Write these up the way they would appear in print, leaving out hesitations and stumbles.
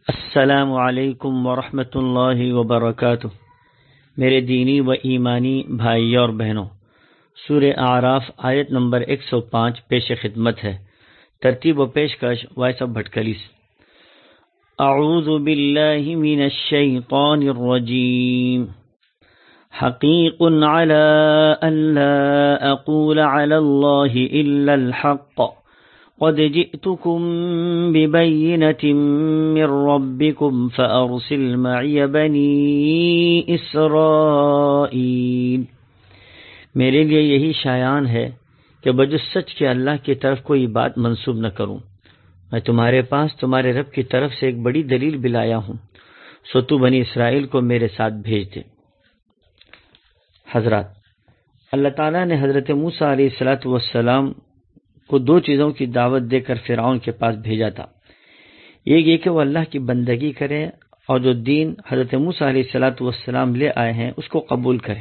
السلام علیکم ورحمۃ اللہ وبرکاتہ۔ میرے دینی و ایمانی بھائی اور بہنوں، سورہ اعراف آیت نمبر 105 پیش خدمت ہے۔ ترتیب و پیشکش وائس آف بھٹکلیس۔ اعوذ باللہ من الشیطان الرجیم۔ حقیق علی ان لا اقول علی اللہ الا الحق قد جئتكم ببينة من ربكم فأرسل معي بني إسرائيل۔ میرے لیے یہی شایان ہے کہ بجز سچ کے اللہ کی طرف کوئی بات منسوب نہ کروں۔ میں تمہارے پاس تمہارے رب کی طرف سے ایک بڑی دلیل بھی لایا ہوں، سو تو بنی اسرائیل کو میرے ساتھ بھیج دے۔ حضرات، اللہ تعالیٰ نے حضرت موسیٰ علیہ السلام کو دو چیزوں کی دعوت دے کر فرعون کے پاس بھیجا تھا۔ ایک یہ کہ وہ اللہ کی بندگی کرے اور جو دین حضرت موسیٰ علیہ السلام لے آئے ہیں اس کو قبول کرے۔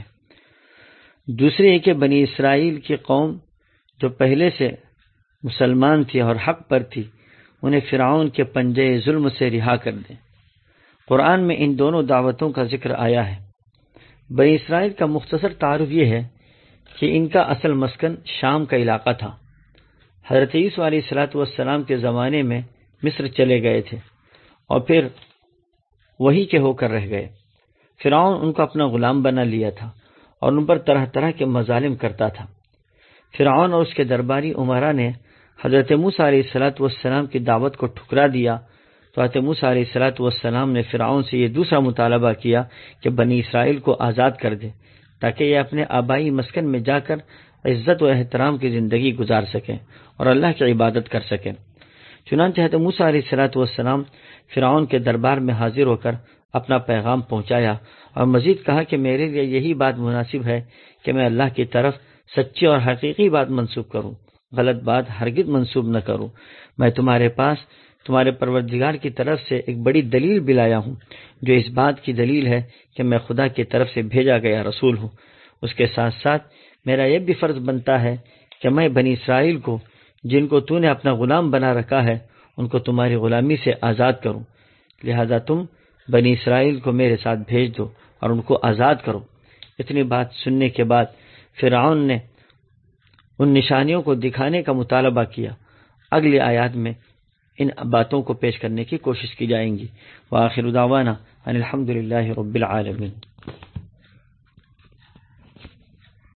دوسرے یہ کہ بنی اسرائیل کی قوم جو پہلے سے مسلمان تھی اور حق پر تھی، انہیں فرعون کے پنجے ظلم سے رہا کر دیں۔ قرآن میں ان دونوں دعوتوں کا ذکر آیا ہے۔ بنی اسرائیل کا مختصر تعارف یہ ہے کہ ان کا اصل مسکن شام کا علاقہ تھا۔ حضرت عیسیٰ علیہ السلام کے زمانے میں مصر چلے گئے تھے اور پھر وہی کے ہو کر رہ گئے۔ فرعون ان کو اپنا غلام بنا لیا تھا اور ان پر طرح طرح کے مظالم کرتا تھا۔ فرعون اور اس کے درباری امراء نے حضرت موسیٰ علیہ السلام کی دعوت کو ٹھکرا دیا تو حضرت موسیٰ علیہ السلام نے فرعون سے یہ دوسرا مطالبہ کیا کہ بنی اسرائیل کو آزاد کر دے تاکہ یہ اپنے آبائی مسکن میں جا کر عزت و احترام کی زندگی گزار سکیں اور اللہ کی عبادت کر سکیں۔ چنانچہ حضرت موسیٰ علیہ السلام فرعون کے دربار میں حاضر ہو کر اپنا پیغام پہنچایا اور مزید کہا کہ میرے لیے یہی بات مناسب ہے کہ میں اللہ کی طرف سچی اور حقیقی بات منسوب کروں، غلط بات ہرگز منسوب نہ کروں۔ میں تمہارے پاس تمہارے پروردگار کی طرف سے ایک بڑی دلیل بھی لایا ہوں جو اس بات کی دلیل ہے کہ میں خدا کی طرف سے بھیجا گیا رسول ہوں۔ اس کے ساتھ ساتھ میرا یہ بھی فرض بنتا ہے کہ میں بنی اسرائیل کو جن کو تو نے اپنا غلام بنا رکھا ہے ان کو تمہاری غلامی سے آزاد کروں، لہذا تم بنی اسرائیل کو میرے ساتھ بھیج دو اور ان کو آزاد کرو۔ اتنی بات سننے کے بعد فرعون نے ان نشانیوں کو دکھانے کا مطالبہ کیا۔ اگلی آیات میں ان باتوں کو پیش کرنے کی کوشش کی جائیں گی۔ وآخر دعوانا ان الحمدللہ رب العالمین۔